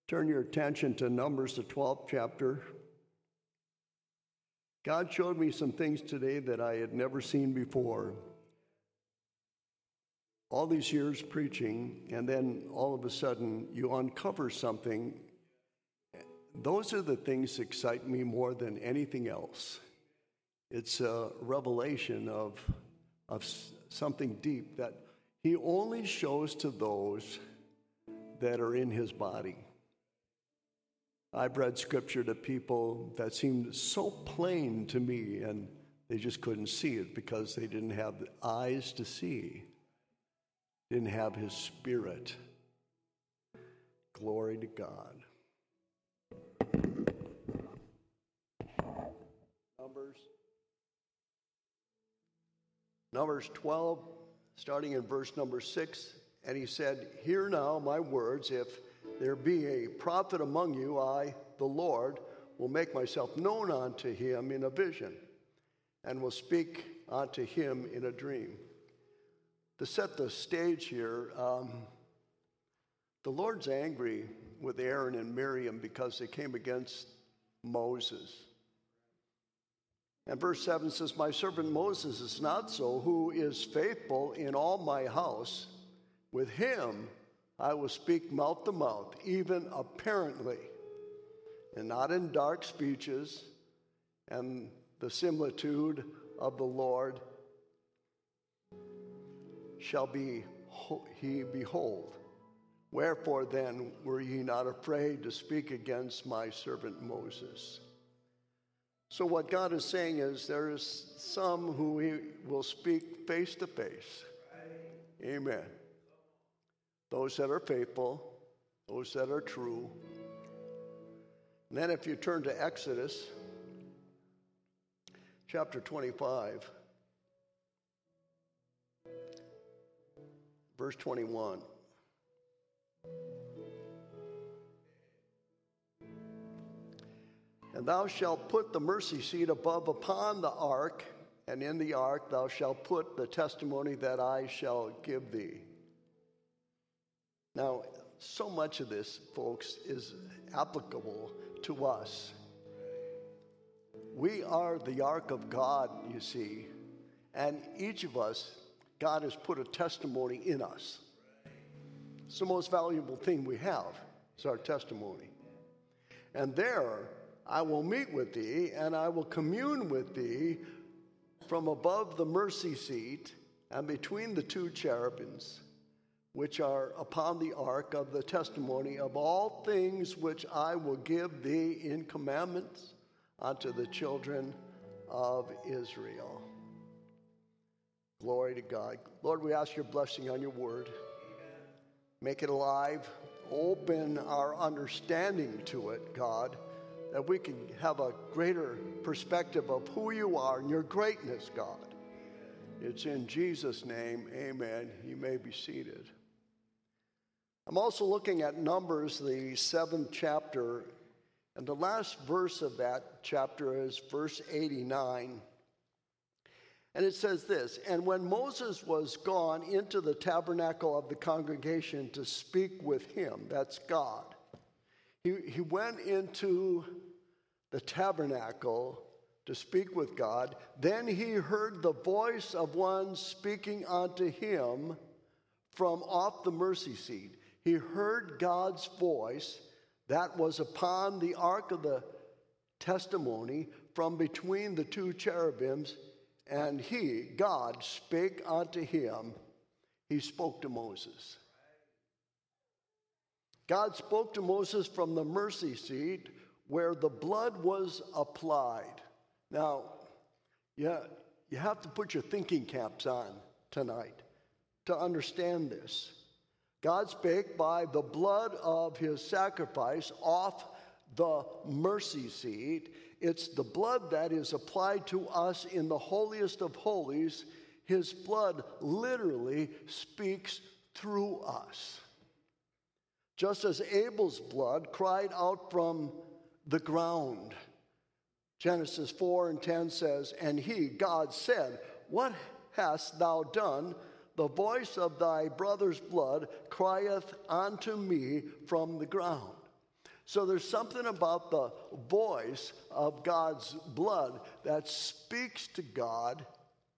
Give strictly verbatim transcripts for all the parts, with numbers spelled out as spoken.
Turn your attention to Numbers, the twelfth chapter. God showed me some things today that I had never seen before. All these years preaching, and then all of a sudden you uncover something. Those are the things that excite me more than anything else. It's a revelation of, of something deep that he only shows to those that are in his body. I've read scripture to people that seemed so plain to me, and they just couldn't see it because they didn't have the eyes to see, didn't have his spirit. Glory to God. Numbers. Numbers twelve, starting in verse number six, and he said, "Hear now my words, if there be a prophet among you, I, the Lord, will make myself known unto him in a vision, and will speak unto him in a dream." To set the stage here, um, the Lord's angry with Aaron and Miriam because they came against Moses. And verse seven says, "My servant Moses is not so, who is faithful in all my house. With him I will speak mouth to mouth, even apparently, and not in dark speeches, and the similitude of the Lord shall be he behold. Wherefore then were ye not afraid to speak against my servant Moses?" So what God is saying is there is some who he will speak face to face. Amen. Those that are faithful, those that are true. And then if you turn to Exodus chapter twenty-five, verse twenty-one. "And thou shalt put the mercy seat above upon the ark, and in the ark thou shalt put the testimony that I shall give thee." Now, so much of this, folks, is applicable to us. We are the ark of God, you see, and each of us, God has put a testimony in us. It's the most valuable thing we have, is our testimony. "And there I will meet with thee, and I will commune with thee from above the mercy seat and between the two cherubims, which are upon the ark of the testimony of all things which I will give thee in commandments unto the children of Israel." Glory to God. Lord, we ask your blessing on your word. Make it alive. Open our understanding to it, God, that we can have a greater perspective of who you are and your greatness, God. It's in Jesus' name, amen. You may be seated. I'm also looking at Numbers, the seventh chapter, and the last verse of that chapter is verse eighty-nine. And it says this, "And when Moses was gone into the tabernacle of the congregation to speak with him," that's God, he, he went into the tabernacle to speak with God. "Then he heard the voice of one speaking unto him from off the mercy seat." He heard God's voice that was upon the ark of the testimony from between the two cherubims, and he, God, spake unto him. He spoke to Moses. God spoke to Moses from the mercy seat where the blood was applied. Now, yeah, you have to put your thinking caps on tonight to understand this. God spake by the blood of his sacrifice off the mercy seat. It's the blood that is applied to us in the holiest of holies. His blood literally speaks through us. Just as Abel's blood cried out from the ground. Genesis four and ten says, "And he, God, said, What hast thou done? The voice of thy brother's blood crieth unto me from the ground." So there's something about the voice of God's blood that speaks to God.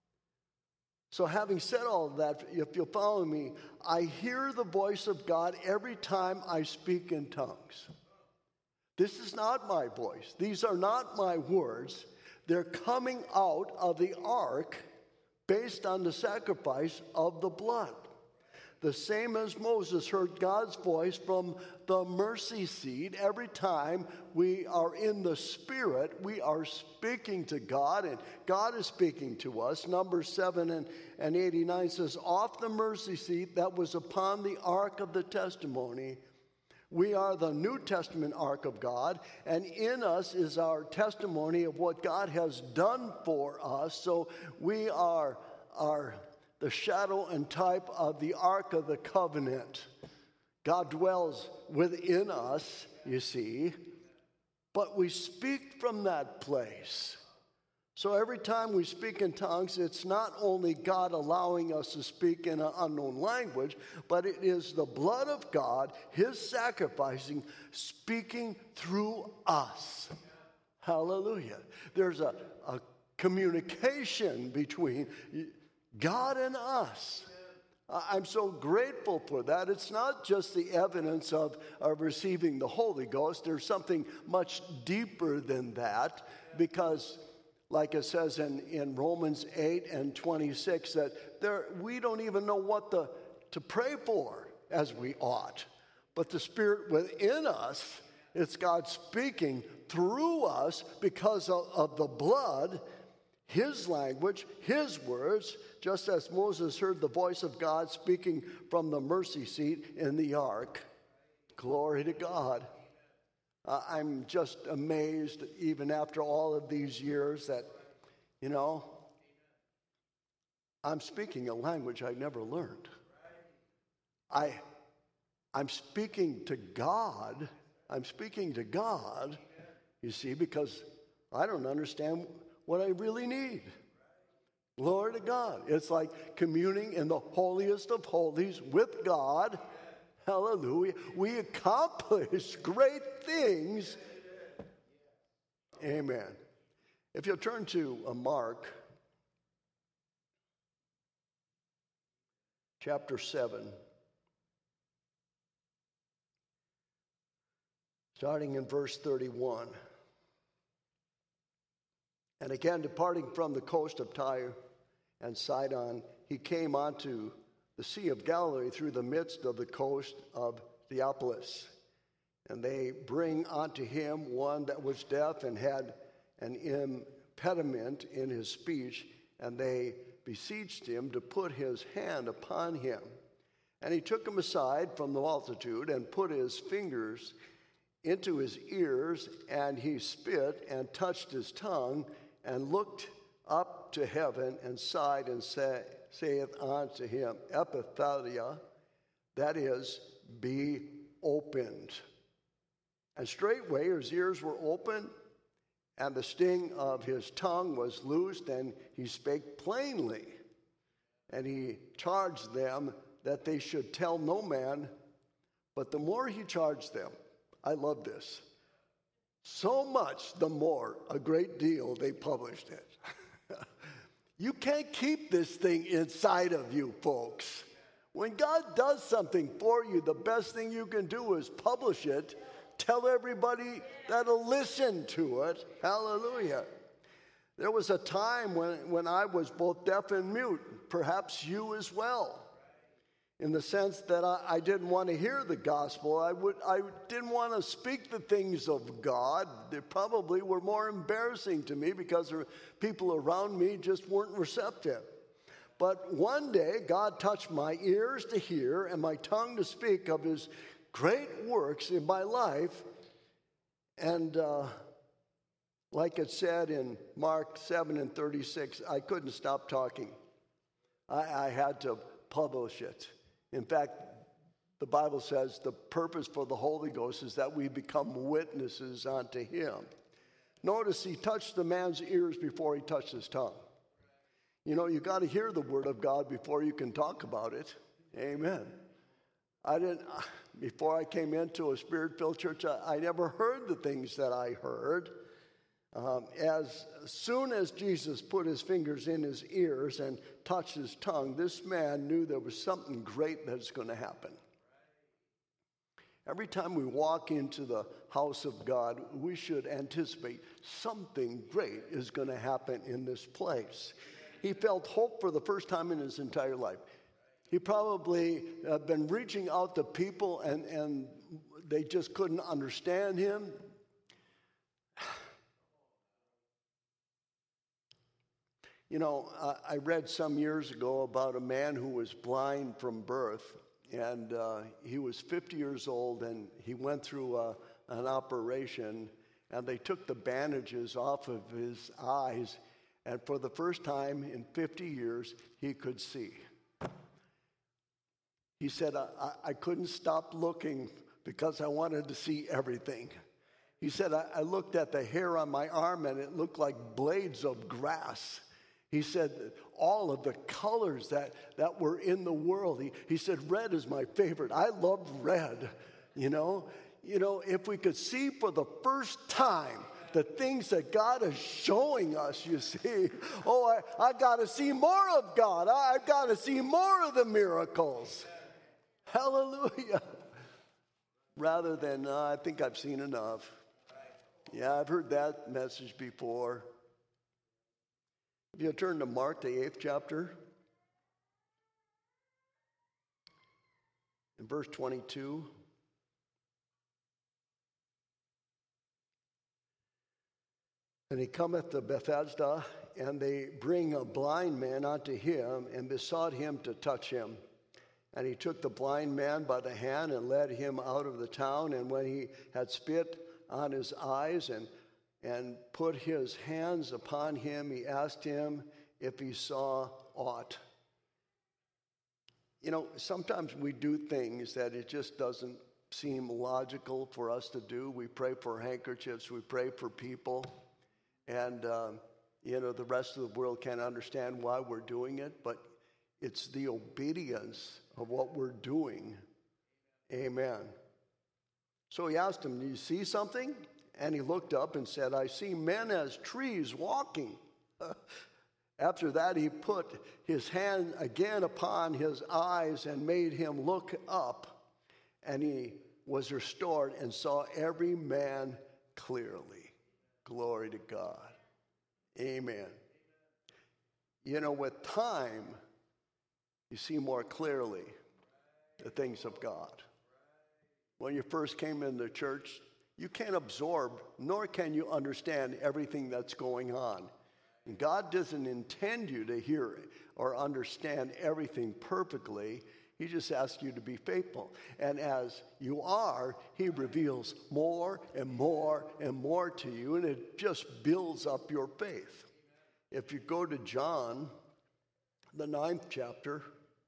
So having said all of that, if you'll follow me, I hear the voice of God every time I speak in tongues. This is not my voice. These are not my words. They're coming out of the ark based on the sacrifice of the blood. The same as Moses heard God's voice from the mercy seat. Every time we are in the Spirit, we are speaking to God, and God is speaking to us. Numbers seven and, and eighty-nine says, off the mercy seat that was upon the ark of the testimony. We are the New Testament ark of God, and in us is our testimony of what God has done for us. So we are, are the shadow and type of the Ark of the Covenant. God dwells within us, you see, but we speak from that place. So every time we speak in tongues, it's not only God allowing us to speak in an unknown language, but it is the blood of God, his sacrificing, speaking through us. Hallelujah. There's a, a communication between God and us. I'm so grateful for that. It's not just the evidence of, of receiving the Holy Ghost. There's something much deeper than that, because like it says in, in Romans eight and twenty-six, that there, we don't even know what the, to pray for as we ought. But the Spirit within us, it's God speaking through us because of, of the blood, his language, his words, just as Moses heard the voice of God speaking from the mercy seat in the ark. Glory to God. Uh, I'm just amazed, even after all of these years, that, you know, I'm speaking a language I never learned. I, I'm speaking to God. I'm speaking to God, you see, because I don't understand what I really need. Glory to God. It's like communing in the holiest of holies with God. Hallelujah. We accomplish great things. Amen. If you'll turn to uh, Mark chapter seven, starting in verse thirty-one. And again, departing from the coast of Tyre and Sidon, he came onto the Sea of Galilee through the midst of the coast of Theopolis. And they bring unto him one that was deaf and had an impediment in his speech, and they beseeched him to put his hand upon him. And he took him aside from the multitude and put his fingers into his ears, and he spit and touched his tongue, and looked up to heaven and sighed and say, saith unto him, Epiphalia, that is, be opened. And straightway his ears were opened, and the sting of his tongue was loosed, and he spake plainly. And he charged them that they should tell no man. But the more he charged them, I love this, so much the more, a great deal, they published it. You can't keep this thing inside of you, folks. When God does something for you, the best thing you can do is publish it. Tell everybody that'll listen to it. Hallelujah. There was a time when, when I was both deaf and mute, perhaps you as well, in the sense that I, I didn't want to hear the gospel. I, would, I didn't want to speak the things of God. They probably were more embarrassing to me because there, people around me just weren't receptive. But one day, God touched my ears to hear and my tongue to speak of his great works in my life. And uh, like it said in Mark seven and thirty-six, I couldn't stop talking. I, I had to publish it. In fact, the Bible says the purpose for the Holy Ghost is that we become witnesses unto him. Notice he touched the man's ears before he touched his tongue. You know, you got to hear the word of God before you can talk about it. Amen. I didn't, before I came into a Spirit-filled church, I, I never heard the things that I heard. Um, as soon as Jesus put his fingers in his ears and touched his tongue, this man knew there was something great that's going to happen. Every time we walk into the house of God, we should anticipate something great is going to happen in this place. He felt hope for the first time in his entire life. He probably uh, been reaching out to people and, and they just couldn't understand him. You know, I, I read some years ago about a man who was blind from birth, and uh, he was fifty years old, and he went through a, an operation, and they took the bandages off of his eyes, and for the first time in fifty years, he could see. He said, I, I couldn't stop looking because I wanted to see everything. He said, I, I looked at the hair on my arm, and it looked like blades of grass. He said all of the colors that, that were in the world. He, he said, red is my favorite. I love red, you know. You know, if we could see for the first time the things that God is showing us, you see. Oh, I, I got to see more of God. I, I've got to see more of the miracles. Hallelujah. Rather than, uh, I think I've seen enough. Yeah, I've heard that message before. If you turn to Mark, the eighth chapter, in verse twenty-two. And he cometh to Bethesda, and they bring a blind man unto him, and besought him to touch him. And he took the blind man by the hand and led him out of the town. And when he had spit on his eyes and and put his hands upon him, he asked him if he saw aught. You know, sometimes we do things that it just doesn't seem logical for us to do. We pray for handkerchiefs, we pray for people, and, um, you know, the rest of the world can't understand why we're doing it, but it's the obedience of what we're doing. Amen. So he asked him, do you see something? And he looked up and said, I see men as trees walking. After that, he put his hand again upon his eyes and made him look up. And he was restored and saw every man clearly. Glory to God. Amen. You know, with time, you see more clearly the things of God. When you first came into church, you can't absorb, nor can you understand everything that's going on. And God doesn't intend you to hear or understand everything perfectly. He just asks you to be faithful. And as you are, he reveals more and more and more to you, and it just builds up your faith. If you go to John, the ninth chapter,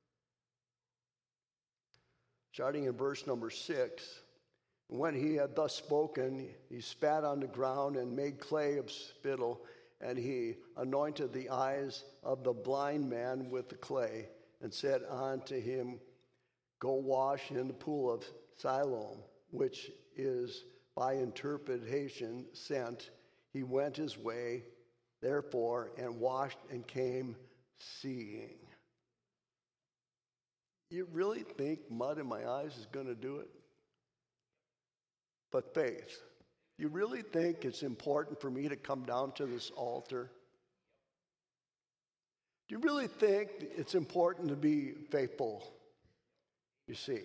starting in verse number six, when he had thus spoken, he spat on the ground and made clay of spittle, and he anointed the eyes of the blind man with the clay, and said unto him, go wash in the pool of Siloam, which is by interpretation sent. He went his way, therefore, and washed and came seeing. You really think mud in my eyes is going to do it? But faith. You really think it's important for me to come down to this altar? Do you really think it's important to be faithful? You see,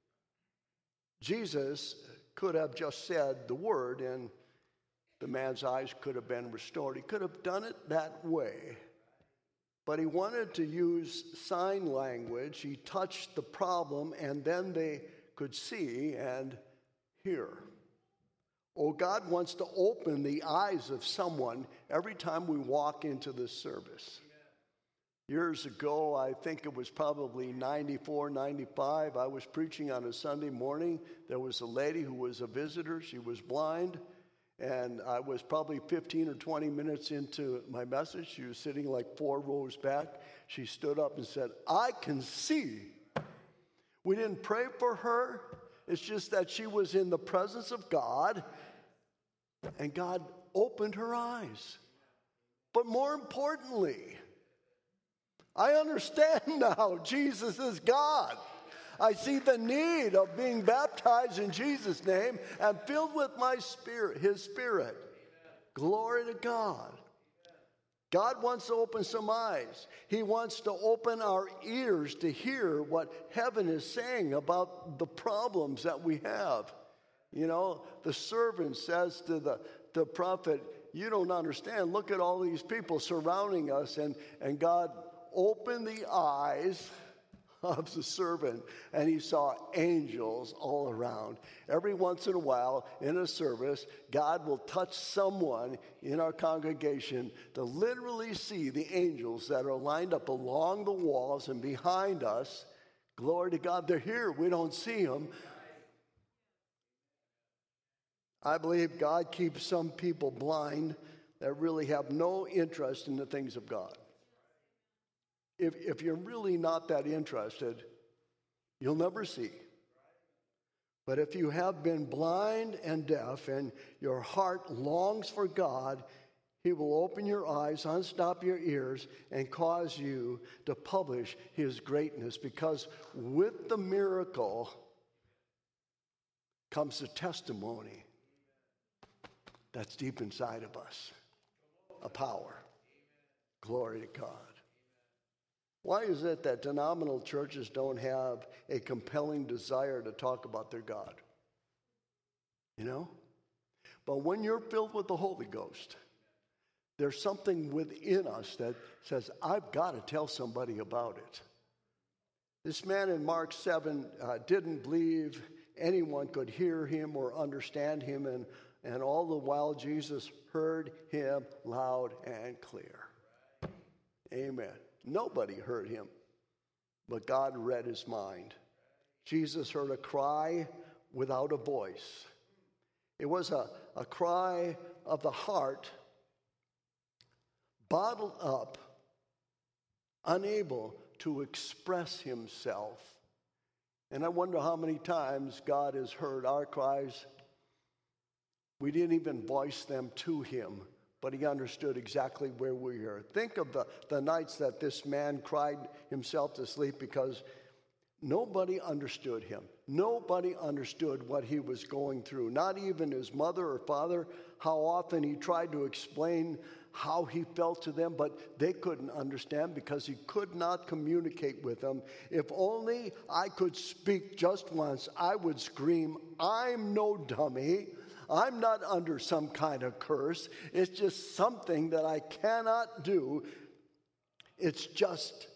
Jesus could have just said the word and the man's eyes could have been restored. He could have done it that way. But he wanted to use sign language. He touched the problem, and then they could see and hear. Oh, God wants to open the eyes of someone every time we walk into this service. Years ago, I think it was probably ninety-four, ninety-five, I was preaching on a Sunday morning. There was a lady who was a visitor. She was blind, and I was probably fifteen or twenty minutes into my message. She was sitting like four rows back. She stood up and said, I can see. We didn't pray for her. It's just that she was in the presence of God, and God opened her eyes. But more importantly, I understand now Jesus is God. I see the need of being baptized in Jesus' name and filled with my spirit, his spirit. Glory to God. God wants to open some eyes. He wants to open our ears to hear what heaven is saying about the problems that we have. You know, the servant says to the, the prophet, you don't understand. Look at all these people surrounding us. And, and God opened the eyes of the servant, and he saw angels all around. Every once in a while in a service, God will touch someone in our congregation to literally see the angels that are lined up along the walls and behind us. Glory to God, they're here. We don't see them. I believe God keeps some people blind that really have no interest in the things of God. If, if you're really not that interested, you'll never see. But if you have been blind and deaf and your heart longs for God, he will open your eyes, unstop your ears, and cause you to publish his greatness. Because with the miracle comes the testimony that's deep inside of us, a power. Glory to God. Why is it that denominational churches don't have a compelling desire to talk about their God? You know? But when you're filled with the Holy Ghost, there's something within us that says, I've got to tell somebody about it. This man in Mark seven uh, didn't believe anyone could hear him or understand him, and, and all the while Jesus heard him loud and clear. Amen. Nobody heard him, but God read his mind. Jesus heard a cry without a voice. It was a, a cry of the heart, bottled up, unable to express himself. And I wonder how many times God has heard our cries. We didn't even voice them to him, but he understood exactly where we were. Think of the, the nights that this man cried himself to sleep because nobody understood him. Nobody understood what he was going through. Not even his mother or father. How often he tried to explain how he felt to them, but they couldn't understand because he could not communicate with them. If only I could speak just once, I would scream, I'm no dummy. I'm not under some kind of curse. It's just something that I cannot do. It's just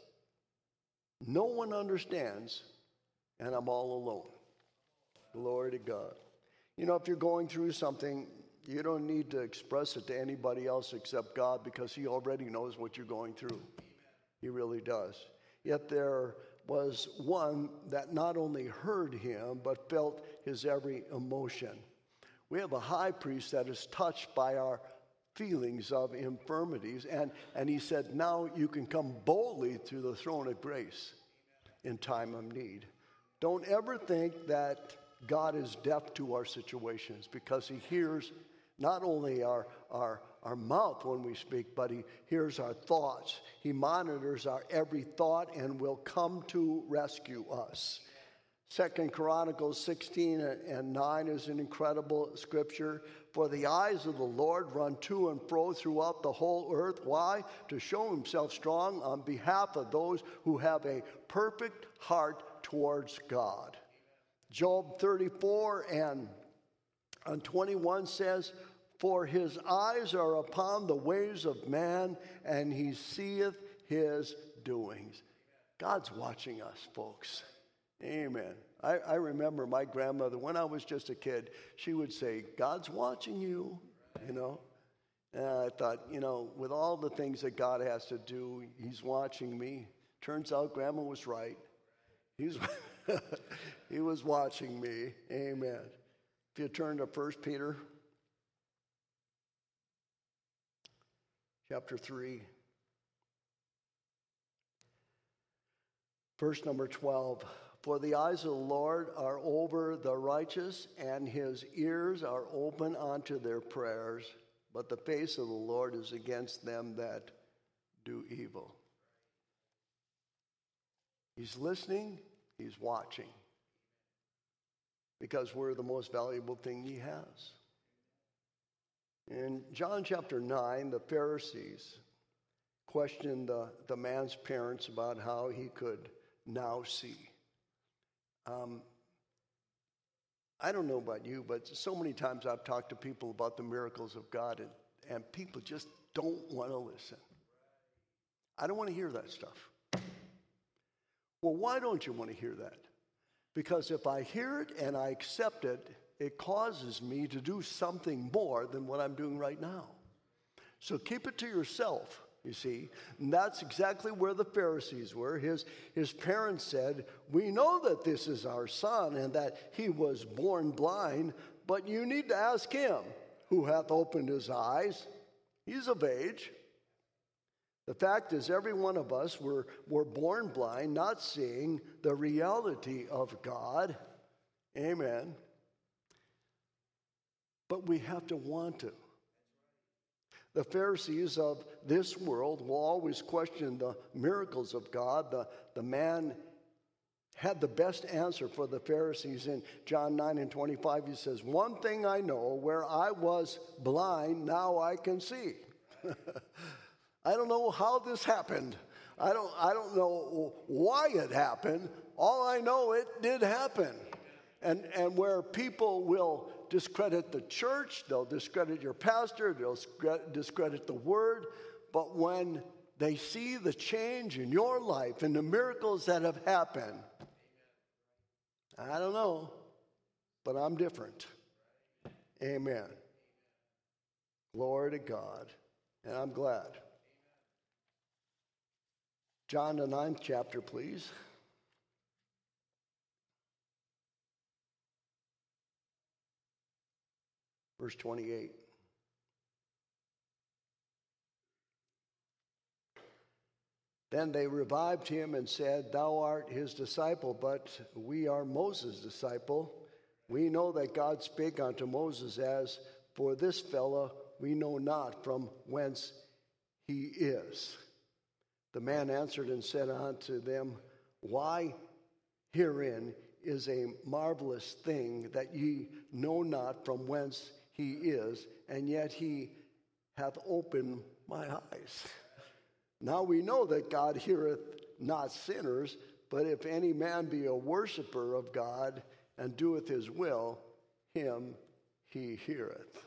no one understands, and I'm all alone. Glory to God. You know, if you're going through something, you don't need to express it to anybody else except God because he already knows what you're going through. He really does. Yet there was one that not only heard him, but felt his every emotion. We have a high priest that is touched by our feelings of infirmities. And, and he said, now you can come boldly to the throne of grace in time of need. Don't ever think that God is deaf to our situations because he hears not only our, our, our mouth when we speak, but he hears our thoughts. He monitors our every thought and will come to rescue us. Second Chronicles sixteen and nine is an incredible scripture. For the eyes of the Lord run to and fro throughout the whole earth. Why? To show himself strong on behalf of those who have a perfect heart towards God. Job thirty-four and, and twenty-one says, for his eyes are upon the ways of man, and he seeth his doings. God's watching us, folks. Amen. I, I remember my grandmother, when I was just a kid, she would say, God's watching you, you know. And I thought, you know, with all the things that God has to do, he's watching me. Turns out Grandma was right. He's, he was watching me. Amen. If you turn to First Peter chapter three, verse number twelve. For the eyes of the Lord are over the righteous, and his ears are open unto their prayers. But the face of the Lord is against them that do evil. He's listening, he's watching. Because we're the most valuable thing he has. In John chapter nine, the Pharisees questioned the, the man's parents about how he could now see. Um, I don't know about you, but so many times I've talked to people about the miracles of God, and, and people just don't want to listen. I don't want to hear that stuff. Well, why don't you want to hear that? Because if I hear it and I accept it, it causes me to do something more than what I'm doing right now. So keep it to yourself, you see. And that's exactly where the Pharisees were. His, his parents said, we know that this is our son and that he was born blind, but you need to ask him who hath opened his eyes. He's of age. The fact is, every one of us were, were born blind, not seeing the reality of God. Amen. But we have to want to. The Pharisees of this world will always question the miracles of God. The, the man had the best answer for the Pharisees in John nine and twenty-five. He says, one thing I know, where I was blind, now I can see. I don't know how this happened. I don't, I don't know why it happened. All I know, it did happen. And, and where people will discredit the church, they'll discredit your pastor, they'll discredit the word, but when they see the change in your life and the miracles that have happened, I don't know, but I'm different. Amen. Glory to God. And I'm glad. John, the ninth chapter, please. Verse twenty-eight. Then they revived him and said, thou art his disciple, but we are Moses' disciple. We know that God spake unto Moses, as for this fellow we know not from whence he is. The man answered and said unto them, why herein is a marvelous thing, that ye know not from whence he is, and yet he hath opened my eyes. Now we know that God heareth not sinners, but if any man be a worshiper of God and doeth his will, him he heareth.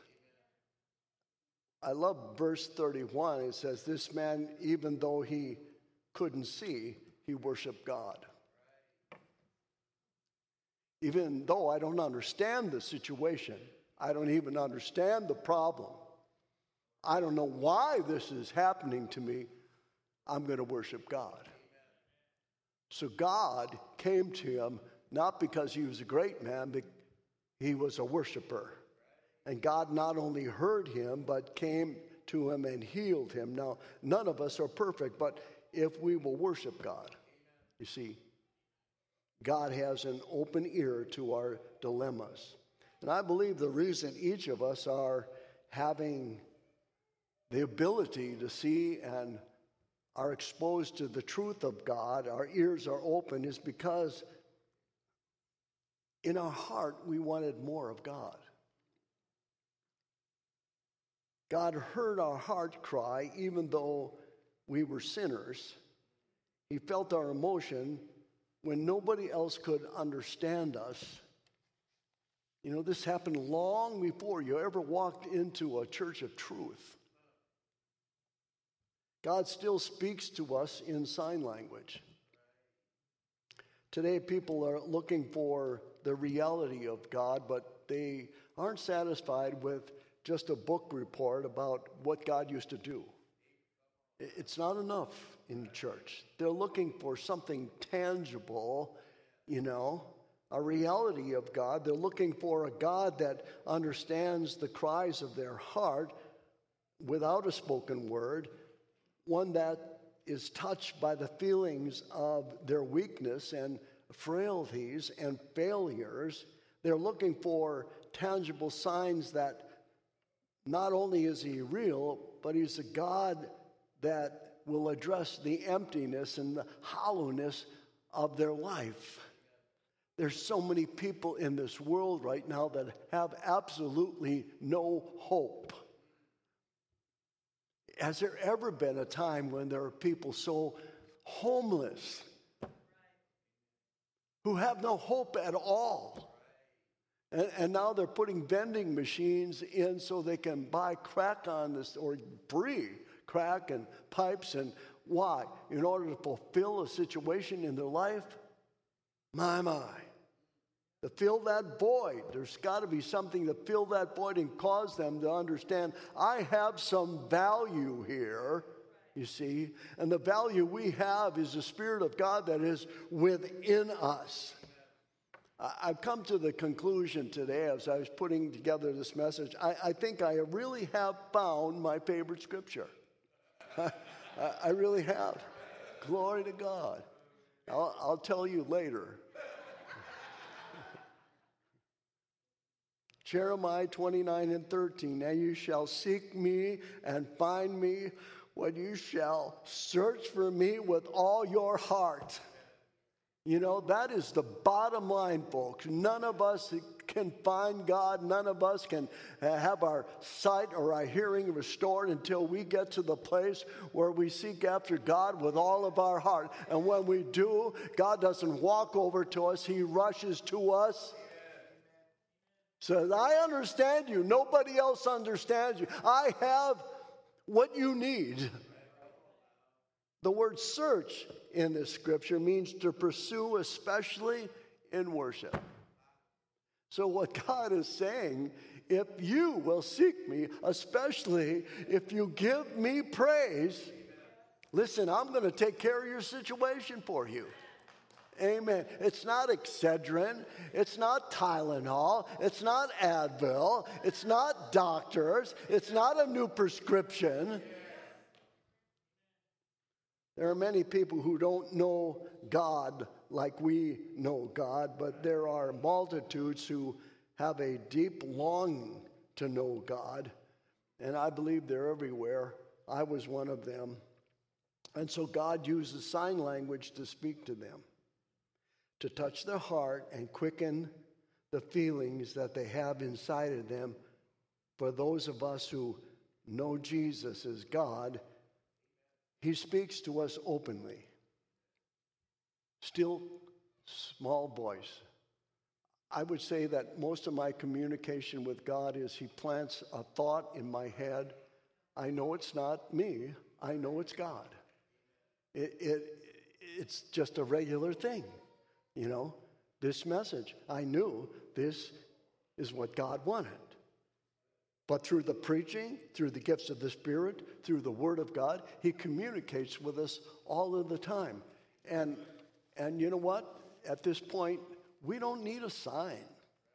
I love verse thirty-one. It says, this man, even though he couldn't see, he worshiped God. Even though I don't understand the situation, I don't even understand the problem, I don't know why this is happening to me, I'm going to worship God. So God came to him not because he was a great man, but he was a worshiper. And God not only heard him, but came to him and healed him. Now, none of us are perfect, but if we will worship God, you see, God has an open ear to our dilemmas. And I believe the reason each of us are having the ability to see and are exposed to the truth of God, our ears are open, is because in our heart we wanted more of God. God heard our heart cry, even though we were sinners. He felt our emotion when nobody else could understand us. You know, this happened long before you ever walked into a church of truth. God still speaks to us in sign language. Today, people are looking for the reality of God, but they aren't satisfied with just a book report about what God used to do. It's not enough in church. They're looking for something tangible, you know, a reality of God. They're looking for a God that understands the cries of their heart without a spoken word, one that is touched by the feelings of their weakness and frailties and failures. They're looking for tangible signs that not only is he real, but he's a God that will address the emptiness and the hollowness of their life. There's so many people in this world right now that have absolutely no hope. Has there ever been a time when there are people so homeless, who have no hope at all? And, and now they're putting vending machines in so they can buy crack on this, or free crack and pipes. And why? In order to fulfill a situation in their life? My, my. To fill that void. There's got to be something to fill that void and cause them to understand, I have some value here, you see. And the value we have is the Spirit of God that is within us. I've come to the conclusion today as I was putting together this message, I, I think I really have found my favorite scripture. I, I really have. Glory to God. I'll, I'll tell you later. Jeremiah twenty-nine and thirteen, now you shall seek me and find me when you shall search for me with all your heart. You know, that is the bottom line, folks. None of us can find God. None of us can have our sight or our hearing restored until we get to the place where we seek after God with all of our heart. And when we do, God doesn't walk over to us. He rushes to us. Says, I understand you. Nobody else understands you. I have what you need. The word search in this scripture means to pursue, especially in worship. So what God is saying, if you will seek me, especially if you give me praise, listen, I'm going to take care of your situation for you. Amen. It's not Excedrin. It's not Tylenol. It's not Advil. It's not doctors. It's not a new prescription. There are many people who don't know God like we know God, but there are multitudes who have a deep longing to know God, and I believe they're everywhere. I was one of them. And so God uses sign language to speak to them, to touch their heart and quicken the feelings that they have inside of them. For those of us who know Jesus as God, He speaks to us openly. Still, small voice. I would say that most of my communication with God is He plants a thought in my head. I know it's not me. I know it's God. It, it, it's just a regular thing, you know. This message, I knew this is what God wanted. But through the preaching, through the gifts of the Spirit, through the Word of God, He communicates with us all of the time. And, and you know what? At this point, we don't need a sign.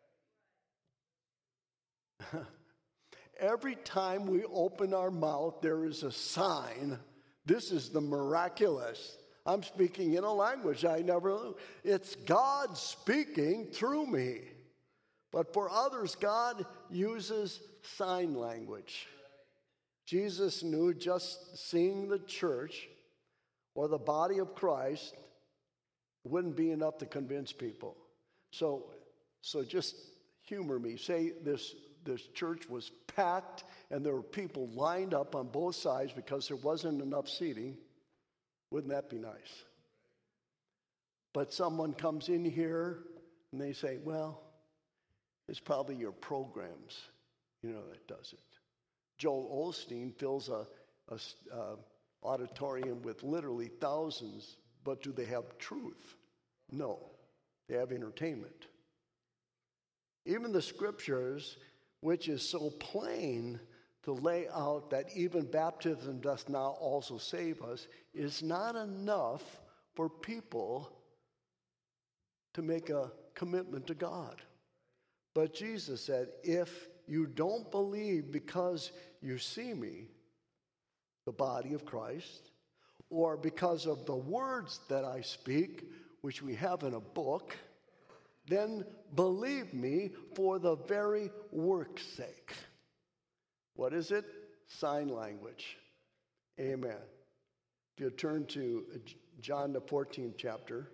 Every time we open our mouth, there is a sign. This is the miraculous. I'm speaking in a language I never knew. It's God speaking through me. But for others, God uses sign language. Jesus knew just seeing the church or the body of Christ wouldn't be enough to convince people. So, so just humor me. Say this, this church was packed and there were people lined up on both sides because there wasn't enough seating. Wouldn't that be nice? But someone comes in here and they say, well, it's probably your programs, you know, that does it. Joel Osteen fills a, a uh, auditorium with literally thousands, but do they have truth? No, they have entertainment. Even the scriptures, which is so plain to lay out that even baptism does now also save us, is not enough for people to make a commitment to God. But Jesus said, if you don't believe because you see me, the body of Christ, or because of the words that I speak, which we have in a book, then believe me for the very work's sake. What is it? Sign language. Amen. If you turn to John the fourteenth chapter,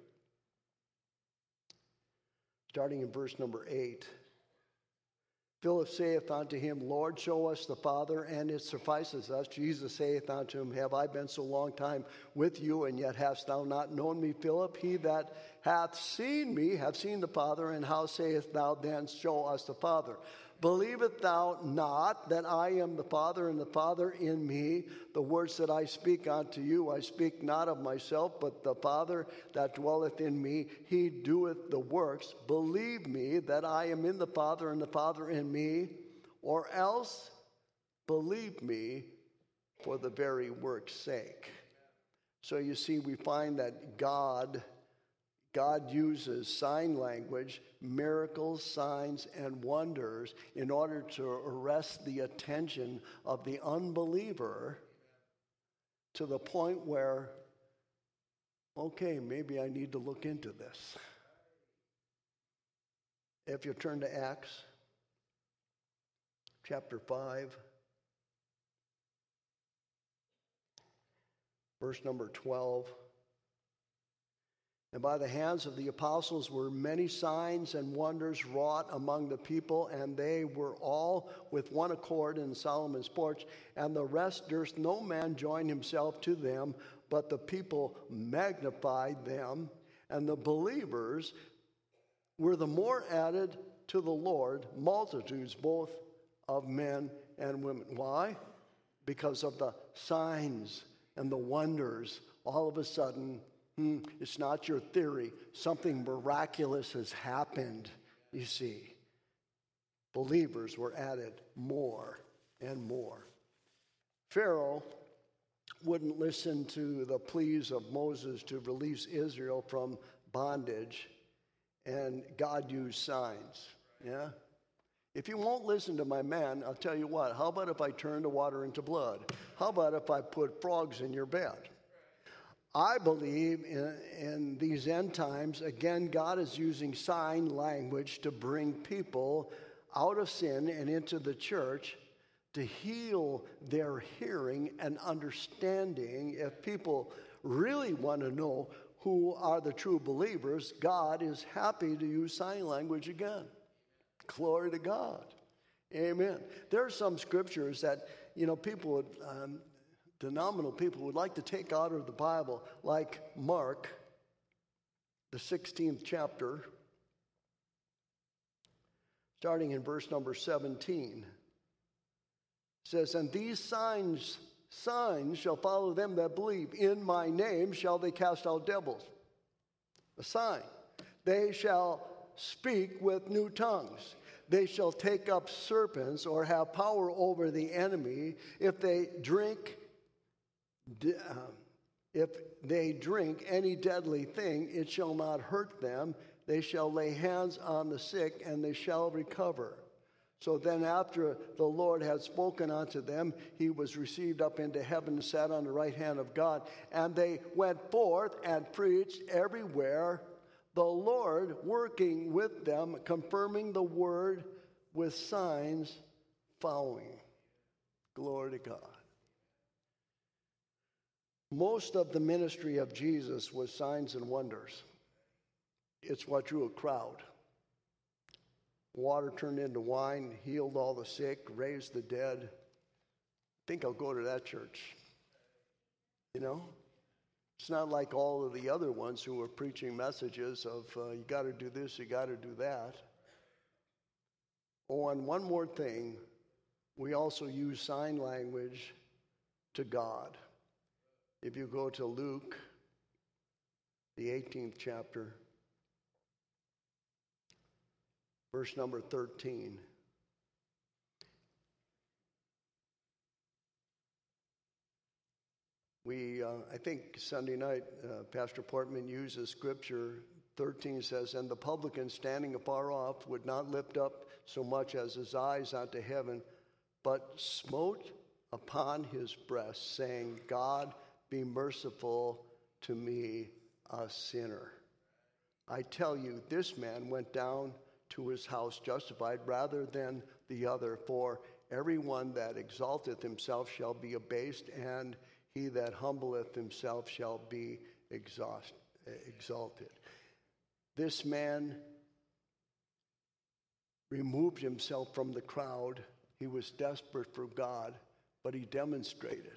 starting in verse number eight. Philip saith unto him, Lord, show us the Father, and it suffices us. Jesus saith unto him, Have I been so long time with you, and yet hast thou not known me, Philip? He that hath seen me hath seen the Father, and how sayest thou then, Show us the Father? Believest thou not that I am the Father, and the Father in me? The words that I speak unto you, I speak not of myself, but the Father that dwelleth in me, he doeth the works. Believe me that I am in the Father, and the Father in me, or else believe me for the very work's sake. So you see, we find that God God uses sign language, miracles, signs, and wonders in order to arrest the attention of the unbeliever to the point where, okay, maybe I need to look into this. If you turn to Acts chapter five, verse number twelve. And by the hands of the apostles were many signs and wonders wrought among the people, and they were all with one accord in Solomon's porch, and the rest durst no man join himself to them, but the people magnified them, and the believers were the more added to the Lord, multitudes both of men and women. Why? Because of the signs and the wonders. All of a sudden, Hmm, it's not your theory. Something miraculous has happened, you see. Believers were added more and more. Pharaoh wouldn't listen to the pleas of Moses to release Israel from bondage, and God used signs. Yeah? If you won't listen to my man, I'll tell you what. How about if I turn the water into blood? How about if I put frogs in your bed? I believe in, in these end times, again, God is using sign language to bring people out of sin and into the church to heal their hearing and understanding. If people really want to know who are the true believers, God is happy to use sign language again. Glory to God. Amen. There are some scriptures that, you know, people would... Um, Phenomenal people would like to take out of the Bible, like Mark, the sixteenth chapter, starting in verse number seventeen. It says, And these signs, signs shall follow them that believe. In my name shall they cast out devils. A sign. They shall speak with new tongues. They shall take up serpents or have power over the enemy. If they drink If they drink any deadly thing, it shall not hurt them. They shall lay hands on the sick, and they shall recover. So then after the Lord had spoken unto them, he was received up into heaven and sat on the right hand of God. And they went forth and preached everywhere, the Lord working with them, confirming the word with signs following. Glory to God. Most of the ministry of Jesus was signs and wonders. It's what drew a crowd. Water turned into wine, healed all the sick, raised the dead. I think I'll go to that church. You know? It's not like all of the other ones who were preaching messages of uh, you got to do this, you got to do that. Oh, and one more thing. We also use sign language to God. If you go to Luke, the eighteenth chapter, verse number thirteen. We, uh, I think Sunday night, uh, Pastor Portman uses scripture. thirteen says, And the publican standing afar off would not lift up so much as his eyes unto heaven, but smote upon his breast, saying, God, be merciful to me, a sinner. I tell you, this man went down to his house justified rather than the other. For everyone that exalteth himself shall be abased, and he that humbleth himself shall be exhaust, exalted. This man removed himself from the crowd. He was desperate for God, but he demonstrated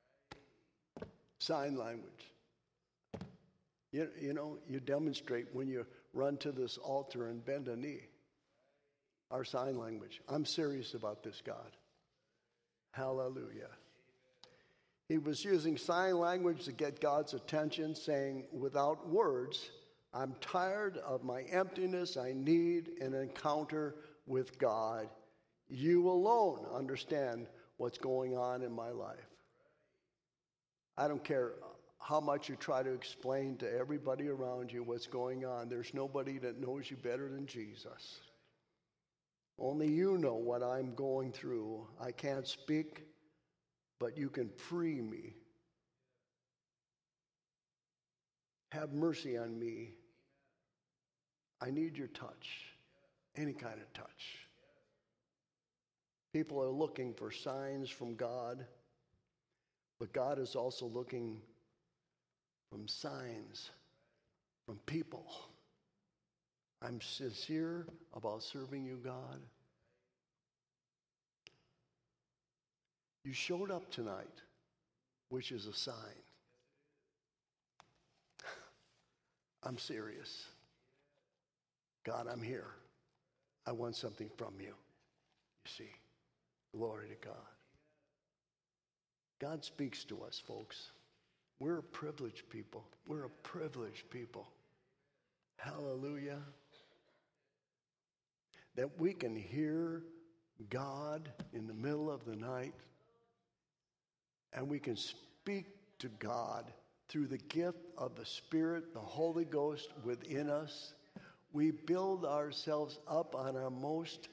sign language. You, you know, you demonstrate when you run to this altar and bend a knee. Our sign language. I'm serious about this, God. Hallelujah. He was using sign language to get God's attention, saying, without words, I'm tired of my emptiness. I need an encounter with God. You alone understand what's going on in my life. I don't care how much you try to explain to everybody around you what's going on. There's nobody that knows you better than Jesus. Only you know what I'm going through. I can't speak, but you can free me. Have mercy on me. I need your touch, any kind of touch. People are looking for signs from God, but God is also looking from signs from people. I'm sincere about serving you, God. You showed up tonight, which is a sign. I'm serious. God, I'm here. I want something from you. You see, glory to God. God speaks to us, folks. We're a privileged people. We're a privileged people. Hallelujah. That we can hear God in the middle of the night, and we can speak to God through the gift of the Spirit, the Holy Ghost within us. We build ourselves up on our most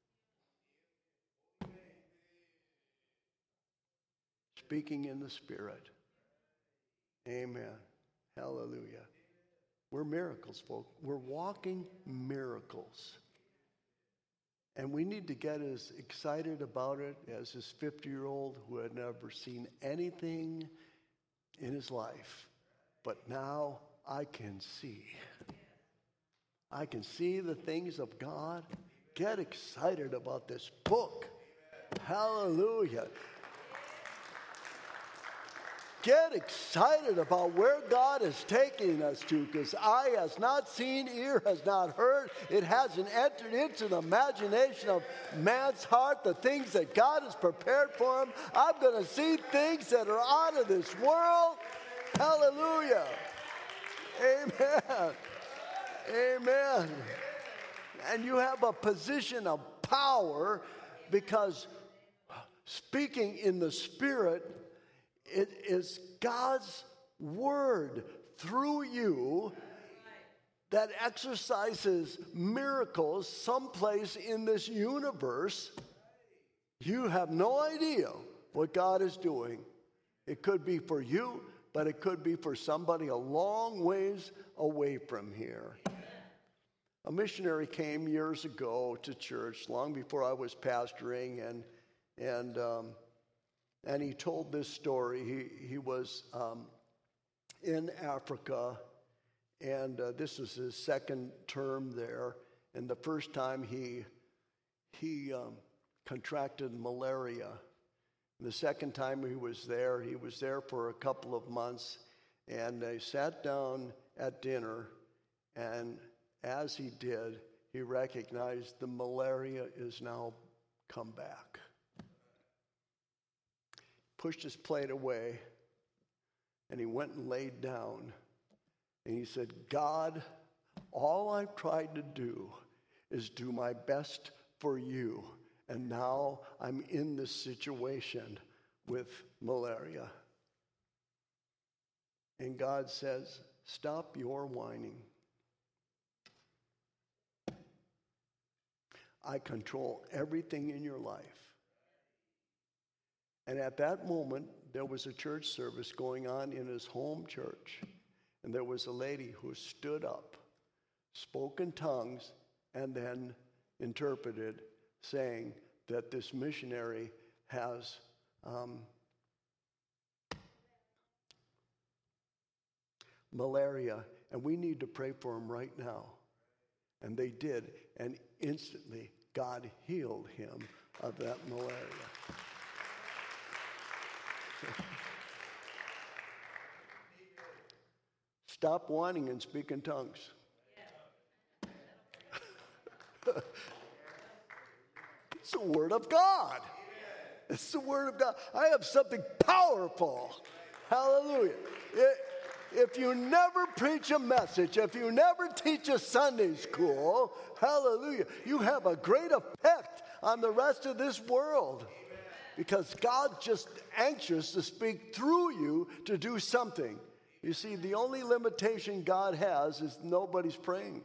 speaking in the Spirit. Amen. Hallelujah. We're miracles, folks. We're walking miracles. And we need to get as excited about it as this fifty-year-old who had never seen anything in his life. But now I can see. I can see the things of God. Get excited about this book. Hallelujah. Get excited about where God is taking us to, because eye has not seen, ear has not heard. It hasn't entered into the imagination of man's heart, the things that God has prepared for him. I'm going to see things that are out of this world. Hallelujah. Amen. Amen. And you have a position of power because speaking in the Spirit, it is God's word through you that exercises miracles someplace in this universe. You have no idea what God is doing. It could be for you, but it could be for somebody a long ways away from here. A missionary came years ago to church, long before I was pastoring, and and um, and he told this story. He he was um, in Africa, and uh, this was his second term there. And the first time he he um, contracted malaria. The second time he was there, he was there for a couple of months, and they sat down at dinner, and as he did, he recognized the malaria is now come back. Pushed his plate away, and he went and laid down, and he said, God, all I've tried to do is do my best for you. And now I'm in this situation with malaria. And God says, stop your whining. I control everything in your life. And at that moment, there was a church service going on in his home church. And there was a lady who stood up spoke in tongues, and then interpreted, saying that this missionary has um, malaria, and we need to pray for him right now. And they did, and instantly God healed him of that malaria. Stop whining and speak in tongues. It's the Word of God. It's the Word of God. I have something powerful. Hallelujah. It, if you never preach a message, if you never teach a Sunday school, hallelujah, you have a great effect on the rest of this world. Because God's just anxious to speak through you to do something. You see, the only limitation God has is nobody's praying.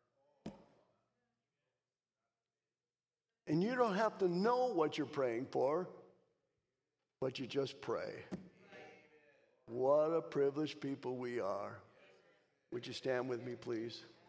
And you don't have to know what you're praying for, but you just pray. What a privileged people we are. Would you stand with me, please?